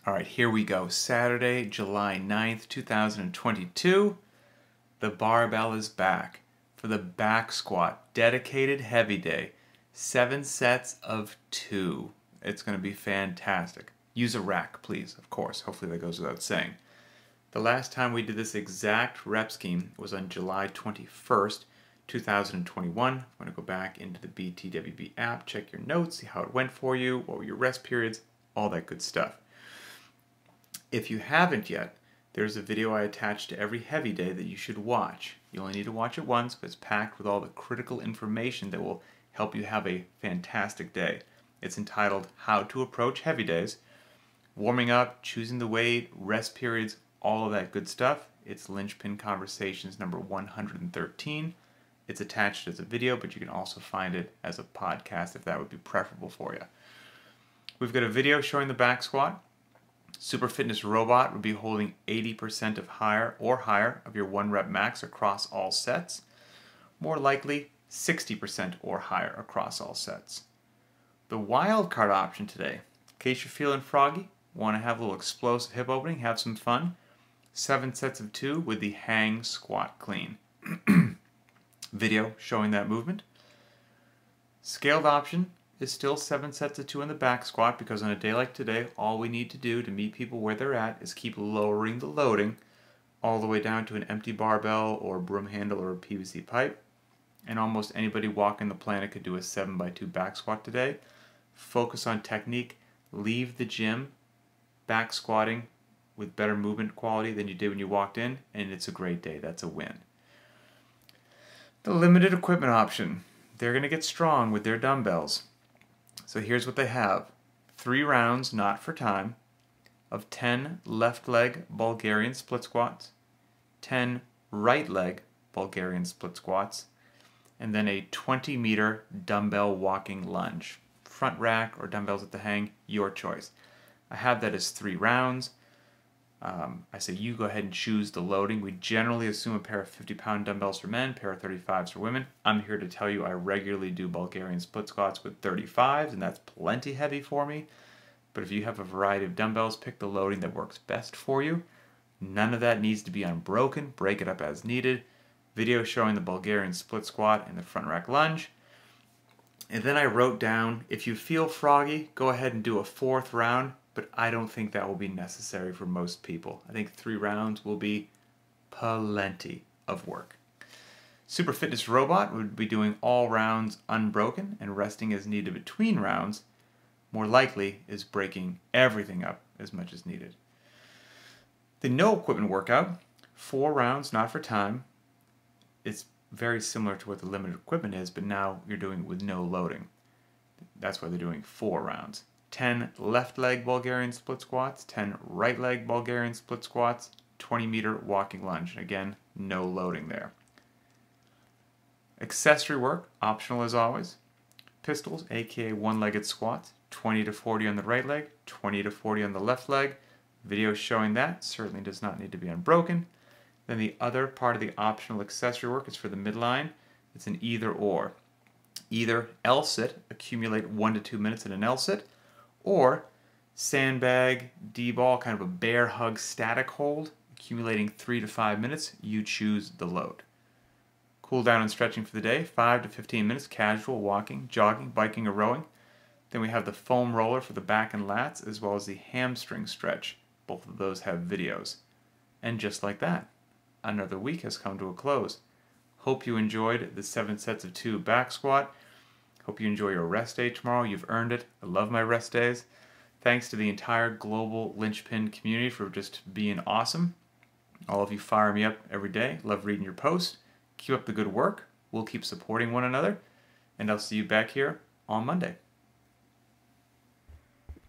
All right, here we go. Saturday, July 9th, 2022. The barbell is back for the back squat, dedicated heavy day. 7 sets of 2. It's going to be fantastic. Use a rack, please, of course. Hopefully that goes without saying. The last time we did this exact rep scheme was on July 21st, 2021. I'm going to go back into the BTWB app, check your notes, see how it went for you, what were your rest periods, all that good stuff. If you haven't yet, there's a video I attached to every heavy day that you should watch. You only need to watch it once, but it's packed with all the critical information that will help you have a fantastic day. It's entitled How to Approach Heavy Days. Warming up, choosing the weight, rest periods, all of that good stuff. It's Linchpin Conversations number 113. It's attached as a video, but you can also find it as a podcast if that would be preferable for you. We've got a video showing the back squat. Super Fitness Robot would be holding 80% of higher of your 1 rep max across all sets. More likely, 60% or higher across all sets. The wildcard option today, in case you're feeling froggy, want to have a little explosive hip opening, have some fun, 7 sets of 2 with the hang squat clean. Video showing that movement. Scaled option is still 7 sets of 2 in the back squat, because on a day like today, all we need to do to meet people where they're at is keep lowering the loading all the way down to an empty barbell or broom handle or a PVC pipe. And almost anybody walking the planet could do a 7x2 back squat today. Focus on technique. Leave the gym back squatting with better movement quality than you did when you walked in, and it's a great day. That's a win. The limited equipment option. They're going to get strong with their dumbbells. So here's what they have. 3 rounds, not for time, of 10 left leg Bulgarian split squats, 10 right leg Bulgarian split squats, and then a 20-meter dumbbell walking lunge. Front rack or dumbbells at the hang, your choice. I have that as 3 rounds. I say you go ahead and choose the loading. We generally assume a pair of 50-pound dumbbells for men, pair of 35s for women. I'm here to tell you I regularly do Bulgarian split squats with 35s, and that's plenty heavy for me. But if you have a variety of dumbbells, pick the loading that works best for you. None of that needs to be unbroken. Break it up as needed. Video showing the Bulgarian split squat and the front rack lunge. And then I wrote down, if you feel froggy, go ahead and do a 4th round. But I don't think that will be necessary for most people. I think 3 rounds will be plenty of work. Super Fitness Robot would be doing all rounds unbroken and resting as needed between rounds. More likely is breaking everything up as much as needed. The no equipment workout, 4 rounds, not for time. It's very similar to what the limited equipment is, but now you're doing it with no loading. That's why they're doing 4 rounds. 10 left leg Bulgarian split squats, 10 right leg Bulgarian split squats, 20-meter walking lunge. And again, no loading there. Accessory work, optional as always. Pistols, aka one-legged squats, 20 to 40 on the right leg, 20 to 40 on the left leg. Video showing that certainly does not need to be unbroken. Then the other part of the optional accessory work is for the midline. It's an either or. Either L-sit, accumulate 1 to 2 minutes in an L-sit, or sandbag, D-ball, kind of a bear hug static hold, accumulating 3 to 5 minutes. You choose the load. Cool down and stretching for the day, 5 to 15 minutes, casual walking, jogging, biking, or rowing. Then we have the foam roller for the back and lats, as well as the hamstring stretch. Both of those have videos. And just like that, another week has come to a close. Hope you enjoyed the 7 sets of 2 back squat. Hope you enjoy your rest day tomorrow. You've earned it. I love my rest days. Thanks to the entire global Linchpin community for just being awesome. All of you fire me up every day. Love reading your posts. Keep up the good work. We'll keep supporting one another. And I'll see you back here on Monday.